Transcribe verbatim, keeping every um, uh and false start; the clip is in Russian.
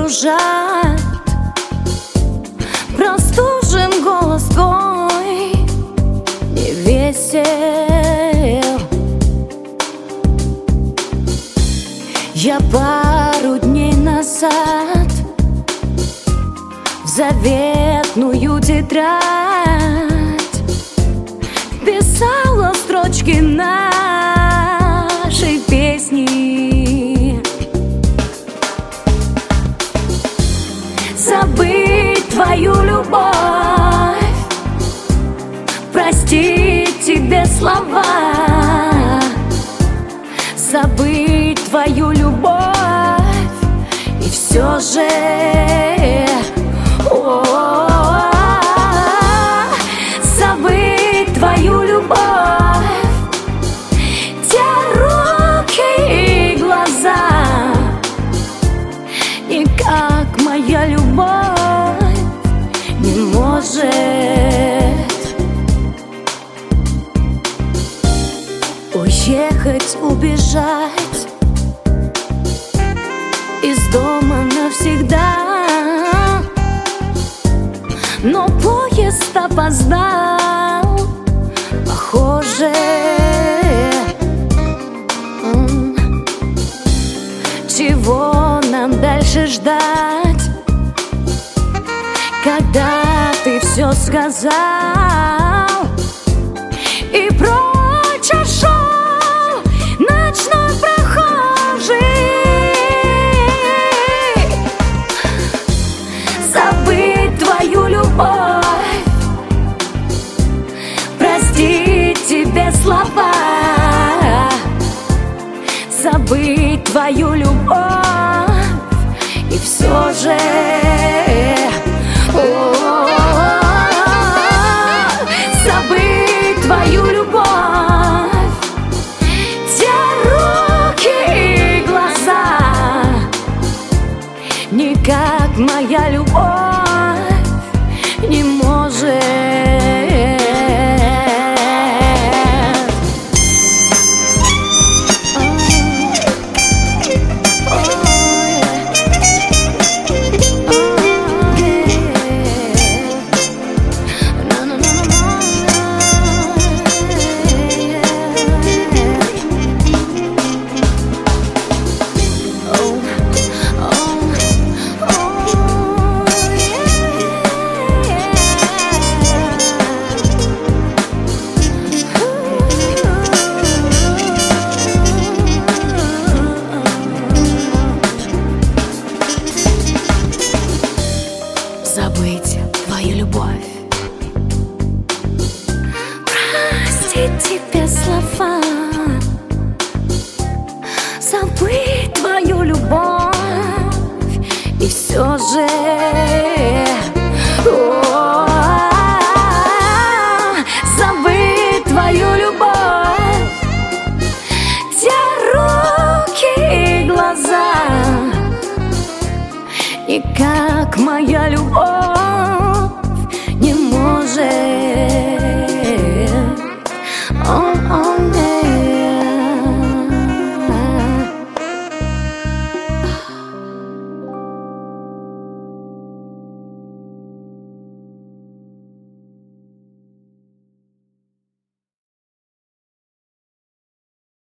кружат, простужен голос твой не весел. Я пару дней назад в заветную тетрадь писала строчки нашей песни. Забыть твою любовь, простить тебе слова, забыть твою любовь и все же о-о-о, забыть твою любовь, те руки и глаза, и как моя любовь не может уехать, убежать из дома навсегда. Но поезд опоздал, похоже. Чего нам дальше ждать, когда ты все сказал и прочь ушел ночной прохожий? Забыть твою любовь, простить тебе слова, забыть твою любовь и все же о-о-о, забыть твою любовь, те руки и глаза, никак моя любовь не может. Забыть твою любовь, простить тебе слова, забыть твою любовь и все же о-о-о, забыть твою любовь, те руки и глаза, и как моя любовь